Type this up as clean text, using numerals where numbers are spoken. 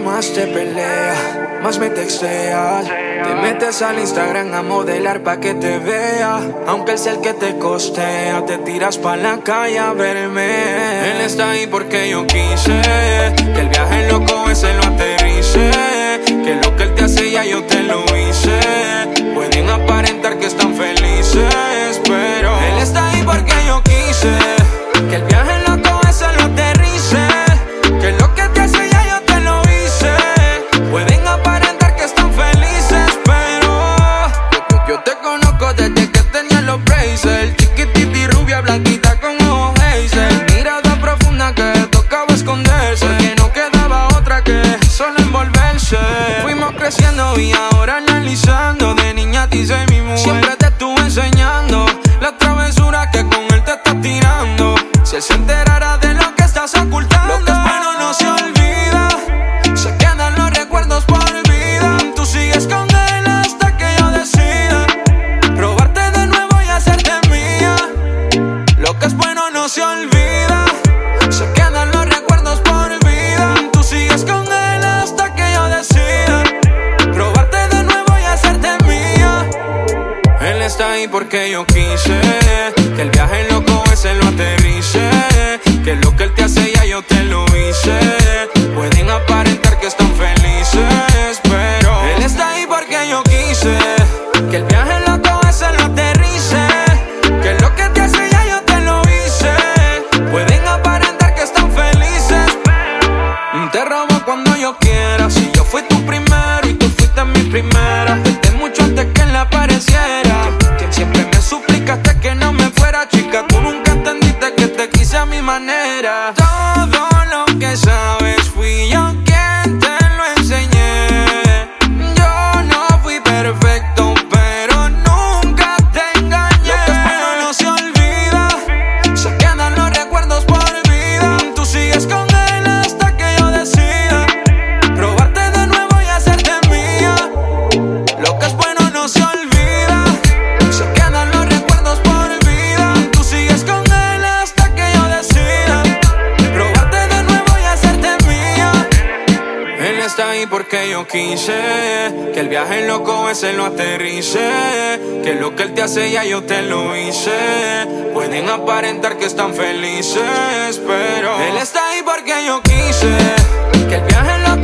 más te peleas, más me texteas. Te metes al Instagram a modelar pa' que te vea. Aunque él sea el que te costea, te tiras pa' la calle a verme. Él está ahí porque yo quise que el viaje loco ese lo aterrice. Que lo que él te hace ya yo te lo hice. Pueden aparentar que están felices, pero él está ahí porque yo quise que el viaje loco ese lo aterrice. Que lo que te hace ya yo te lo hice. Pueden aparentar que están felices, pero yo te conozco desde que tenía los braces. Chiquitita rubia, blanquita con ojos hazel. Mirada profunda que tocaba esconderse, porque no quedaba otra que solo envolverse. Fuimos creciendo y ahora analizando. De niña te hice mi mujer, siempre te estuve enseñando la travesura que con él te estás tirando. Si él se enterara de lo que estás ocultando, lo que es bueno no se olvida. Se quedan los recuerdos por vida. Tú sigues con él hasta que yo decida robarte de nuevo y hacerte mía. Lo que es bueno no se olvida. Se quedan los recuerdos por vida. Tú sigues con él hasta que yo decida robarte de nuevo y hacerte mía. Él está ahí porque yo quise que el viaje loco ese lo aterrice. Que lo que él te hace ya yo te lo hice. Pueden aparentar que están felices, pero él está ahí porque yo quise que el viaje loco ese lo aterrice. Que lo que te hace ya yo te lo hice. Pueden aparentar que están felices. Te robo cuando yo quiera. Si yo fui tu primero y tú fuiste mi primera. Desde mucho antes que él apareciera. Quien siempre me suplicaste que no me fuera, chica. Tú nunca entendiste que te quise a mi manera. Todo lo que sabes fui yo quien te lo enseñé. Yo no fui perfecto, pero nunca te engañé. Lo que es bueno no se olvida. Se quedan los recuerdos por vida. Tú sigues con él hasta que yo decida robarte de nuevo y hacerte mía. Lo que es bueno no se olvida. Se quedan los recuerdos por vida. Tú sigues con él hasta que yo decida robarte de nuevo y hacerte mía. Él está ahí porque yo quise que el viaje loco ese lo aterrice. Que lo que él te hace ya yo te lo hice. Pueden aparentar que están felices, pero él está ahí porque yo quise que el viaje loco